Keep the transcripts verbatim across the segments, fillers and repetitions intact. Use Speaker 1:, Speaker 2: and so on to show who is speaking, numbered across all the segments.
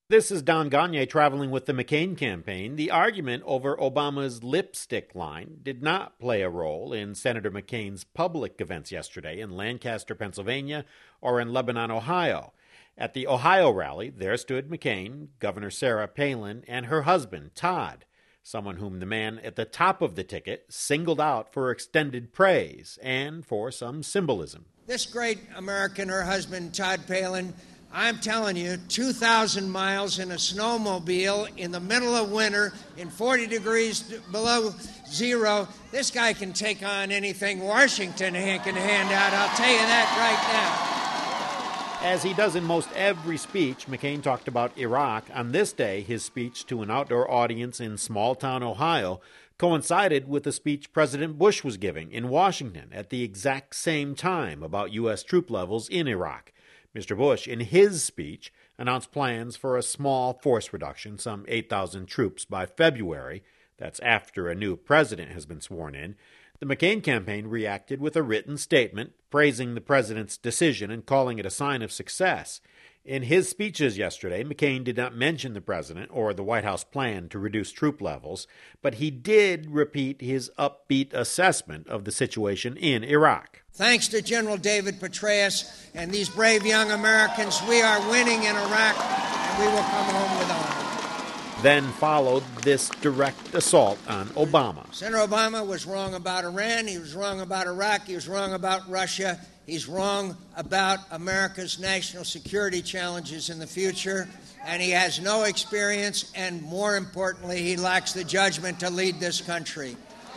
Speaker 1: This is Don Gonyea traveling with the McCain campaign. The argument over Obama's lipstick line did not play a role in Senator McCain's public events yesterday in Lancaster, Pennsylvania, or in Lebanon, Ohio. At the Ohio rally, there stood McCain, Governor Sarah Palin, and her husband, Todd, someone whom the man at the top of the ticket singled out for extended praise and for some symbolism.
Speaker 2: This great American, her husband, Todd Palin, I'm telling you, two thousand miles in a snowmobile in the middle of winter in forty degrees below zero. This guy can take on anything Washington can hand out. I'll tell you that right now.
Speaker 1: As he does in most every speech, McCain talked about Iraq. On this day, his speech to an outdoor audience in small-town Ohio coincided with the speech President Bush was giving in Washington at the exact same time about U S troop levels in Iraq. Mister Bush, in his speech, announced plans for a small force reduction, some eight thousand troops, by February. That's after a new president has been sworn in. The McCain campaign reacted with a written statement praising the president's decision and calling it a sign of success. In his speeches yesterday, McCain did not mention the president or the White House plan to reduce troop levels, but he did repeat his upbeat assessment of the situation in Iraq.
Speaker 2: Thanks to General David Petraeus and these brave young Americans, we are winning in Iraq, and we will come home with honor.
Speaker 1: Then followed this direct assault on Obama.
Speaker 2: Senator Obama was wrong about Iran, he was wrong about Iraq, he was wrong about Russia, he's wrong about America's national security challenges in the future, and he has no experience, and more importantly, he lacks the judgment to lead this country.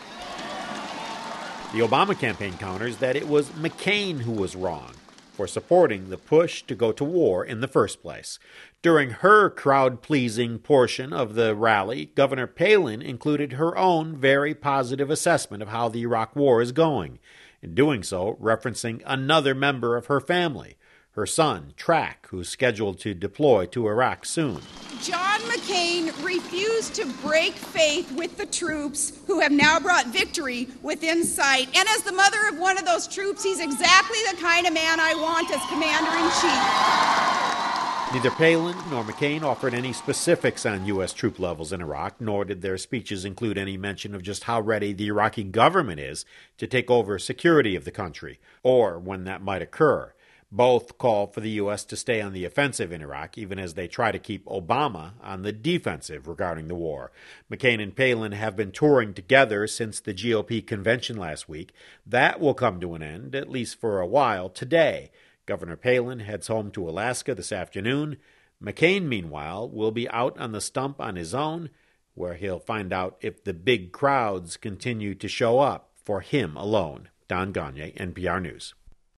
Speaker 1: The Obama campaign counters that it was McCain who was wrong for supporting the push to go to war in the first place. During her crowd-pleasing portion of the rally, Governor Palin included her own very positive assessment of how the Iraq war is going, in doing so referencing another member of her family, her son, Track, who's scheduled to deploy to Iraq soon.
Speaker 3: John McCain refused to break faith with the troops who have now brought victory within sight. And as the mother of one of those troops, he's exactly the kind of man I want as commander-in-chief.
Speaker 1: Neither Palin nor McCain offered any specifics on U S troop levels in Iraq, nor did their speeches include any mention of just how ready the Iraqi government is to take over security of the country, or when that might occur. Both call for the U S to stay on the offensive in Iraq, even as they try to keep Obama on the defensive regarding the war. McCain and Palin have been touring together since the G O P convention last week. That will come to an end, at least for a while, today. Governor Palin heads home to Alaska this afternoon. McCain, meanwhile, will be out on the stump on his own, where he'll find out if the big crowds continue to show up for him alone. Don Gonyea, N P R News.